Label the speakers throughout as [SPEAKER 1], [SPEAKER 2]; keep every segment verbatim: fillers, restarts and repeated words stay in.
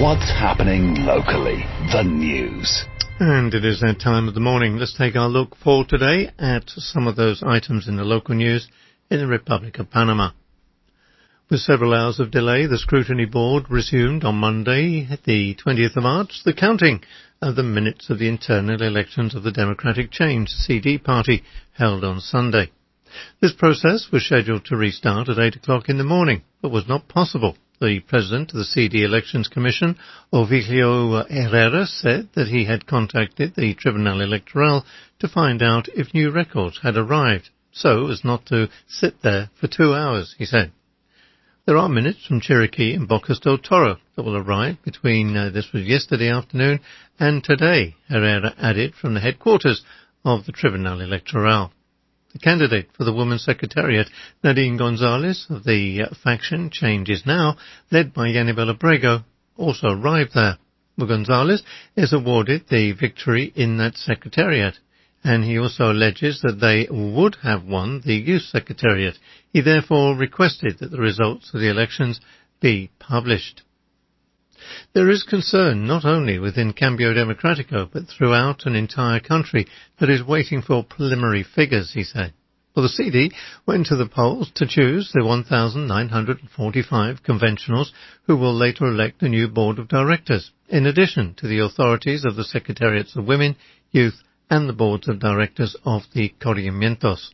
[SPEAKER 1] What's happening locally? The news.
[SPEAKER 2] And it is that time of the morning. Let's take our look for today at some of those items in the local news in the Republic of Panama. With several hours of delay, the Scrutiny Board resumed on Monday, the twentieth of March, the counting of the minutes of the internal elections of the Democratic Change C D Party held on Sunday. This process was scheduled to restart at eight o'clock in the morning, but was not possible. The president of the C D Elections Commission, Ovidio Herrera, said that he had contacted the Tribunal Electoral to find out if new records had arrived, so as not to sit there for two hours, he said. There are minutes from Chiriquí and Bocas del Toro that will arrive between, uh, this was yesterday afternoon, and today, Herrera added from the headquarters of the Tribunal Electoral. The candidate for the Women's Secretariat, Nadine Gonzalez, of the uh, faction Change Is Now, led by Yanibel Abrego, also arrived there. Well, Gonzalez is awarded the victory in that secretariat, and he also alleges that they would have won the Youth Secretariat. He therefore requested that the results of the elections be published. There is concern not only within Cambio Democratico, but throughout an entire country that is waiting for preliminary figures, he said. Well, the C D went to the polls to choose the one thousand nine hundred forty-five conventionals who will later elect a new board of directors, in addition to the authorities of the Secretariats of Women, Youth, and the boards of directors of the Corregimientos.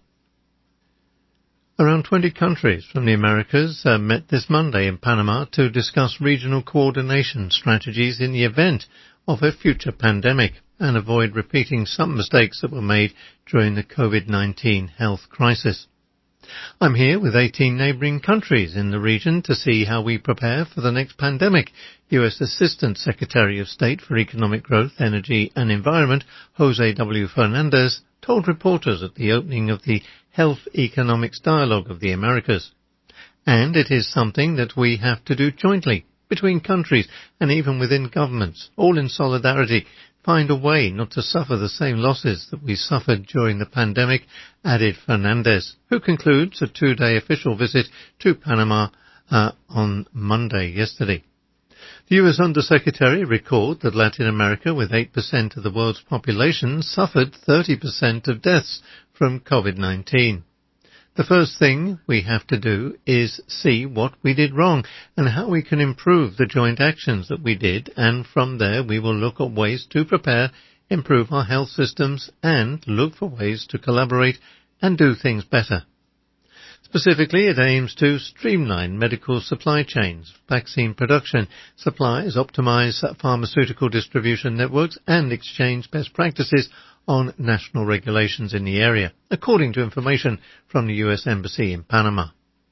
[SPEAKER 2] Around twenty countries from the Americas uh, met this Monday in Panama to discuss regional coordination strategies in the event of a future pandemic and avoid repeating some mistakes that were made during the COVID nineteen health crisis. I'm here with eighteen neighbouring countries in the region to see how we prepare for the next pandemic. U S Assistant Secretary of State for Economic Growth, Energy and Environment, Jose W. Fernandez, told reporters at the opening of the Health Economics Dialogue of the Americas. And it is something that we have to do jointly, between countries and even within governments, all in solidarity, find a way not to suffer the same losses that we suffered during the pandemic, added Fernandez, who concludes a two-day official visit to Panama uh, on Monday yesterday. The U S Undersecretary recalled that Latin America, with eight percent of the world's population, suffered thirty percent of deaths from COVID nineteen. The first thing we have to do is see what we did wrong and how we can improve the joint actions that we did, and from there we will look at ways to prepare, improve our health systems, and look for ways to collaborate and do things better. Specifically, it aims to streamline medical supply chains, vaccine production, supplies, optimize pharmaceutical distribution networks, and exchange best practices on national regulations in the area, according to information from the U S Embassy in Panama.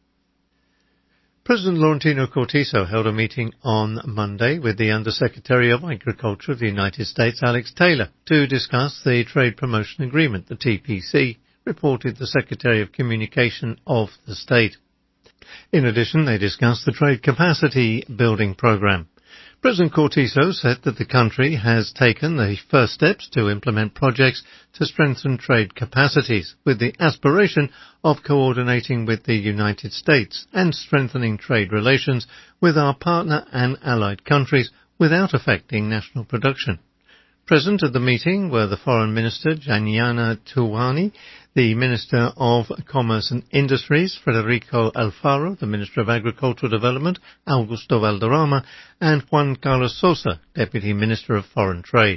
[SPEAKER 2] President Laurentino Cortizo held a meeting on Monday with the Undersecretary of Agriculture of the United States, Alex Taylor, to discuss the Trade Promotion Agreement, the T P C, reported the Secretary of Communication of the state. In addition, they discussed the Trade Capacity Building Program. President Cortizo said that the country has taken the first steps to implement projects to strengthen trade capacities, with the aspiration of coordinating with the United States and strengthening trade relations with our partner and allied countries without affecting national production. Present at the meeting were the Foreign Minister, Janiana Tuwani, the Minister of Commerce and Industries, Federico Alfaro, the Minister of Agricultural Development, Augusto Valderrama, and Juan Carlos Sosa, Deputy Minister of Foreign Trade.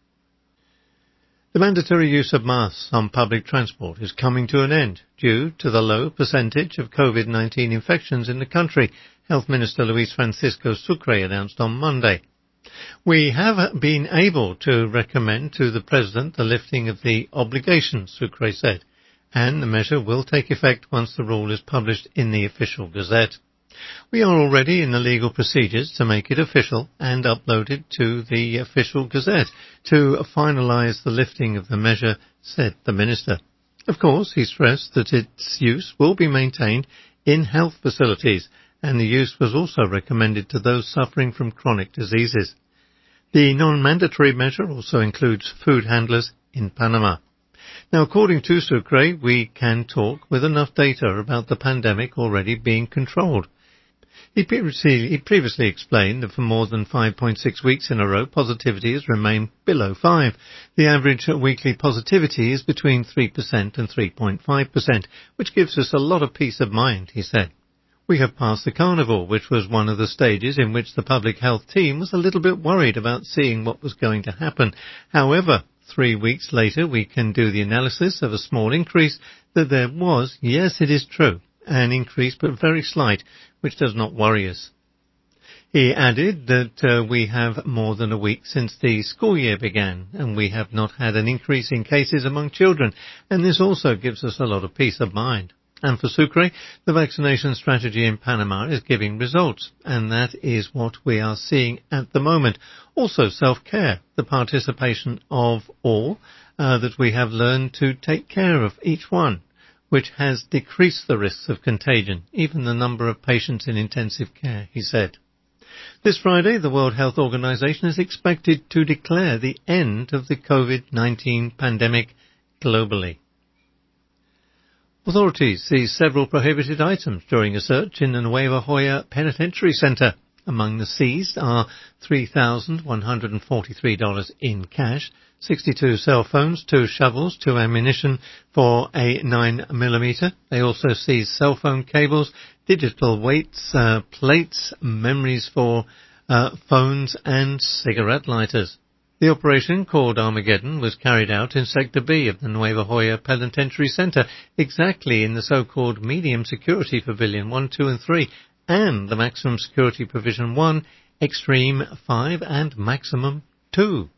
[SPEAKER 2] The mandatory use of masks on public transport is coming to an end due to the low percentage of COVID nineteen infections in the country, Health Minister Luis Francisco Sucre announced on Monday. We have been able to recommend to the President the lifting of the obligation, Sucre said, and the measure will take effect once the rule is published in the official gazette. We are already in the legal procedures to make it official and upload it to the official gazette to finalise the lifting of the measure, said the minister. Of course, he stressed that its use will be maintained in health facilities, and the use was also recommended to those suffering from chronic diseases. The non-mandatory measure also includes food handlers in Panama. Now, according to Sucre, we can talk with enough data about the pandemic already being controlled. He previously, he previously explained that for more than five point six weeks in a row, positivity has remained below five. The average weekly positivity is between three percent and three point five percent, which gives us a lot of peace of mind, he said. We have passed the carnival, which was one of the stages in which the public health team was a little bit worried about seeing what was going to happen. However, three weeks later, we can do the analysis of a small increase that there was, yes, it is true, an increase, but very slight, which does not worry us. He added that uh, we have more than a week since the school year began, and we have not had an increase in cases among children, and this also gives us a lot of peace of mind. And for Sucre, the vaccination strategy in Panama is giving results, and that is what we are seeing at the moment. Also self-care, the participation of all, uh, that we have learned to take care of each one, which has decreased the risks of contagion, even the number of patients in intensive care, he said. This Friday, the World Health Organization is expected to declare the end of the COVID nineteen pandemic globally. Authorities seize several prohibited items during a search in the Nueva Hoya Penitentiary Center. Among the seized are three thousand one hundred forty-three dollars in cash, sixty-two cell phones, two shovels, two ammunition for a nine millimeter. They also seized cell phone cables, digital weights, uh, plates, memories for uh, phones, and cigarette lighters. The operation, called Armageddon, was carried out in Sector B of the Nueva Hoya Penitentiary Center, exactly in the so-called Medium Security Pavilion one, two and three, and the Maximum Security Provision one, Extreme five and Maximum two.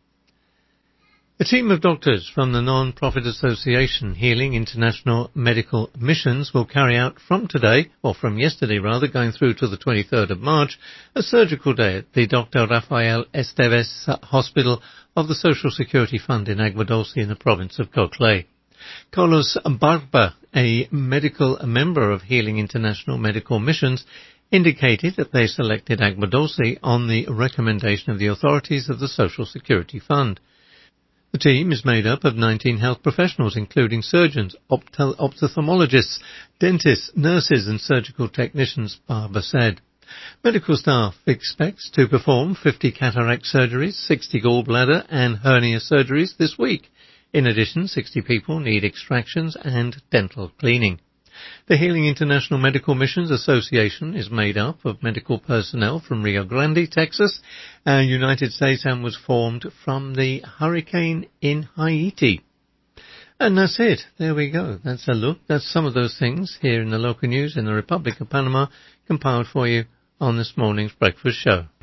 [SPEAKER 2] A team of doctors from the non-profit association Healing International Medical Missions will carry out from today, or from yesterday rather, going through to the twenty-third of March, a surgical day at the Doctor Rafael Esteves Hospital of the Social Security Fund in Agua Dulce in the province of Coclé. Carlos Barba, a medical a member of Healing International Medical Missions, indicated that they selected Agua Dulce on the recommendation of the authorities of the Social Security Fund. The team is made up of nineteen health professionals, including surgeons, opto- ophthalmologists, dentists, nurses and surgical technicians, Barber said. Medical staff expects to perform fifty cataract surgeries, sixty gallbladder and hernia surgeries this week. In addition, sixty people need extractions and dental cleaning. The Healing International Medical Missions Association is made up of medical personnel from Rio Grande, Texas, uh, United States, and was formed from the hurricane in Haiti. And that's it. There we go. That's a look. That's some of those things here in the local news in the Republic of Panama compiled for you on this morning's breakfast show.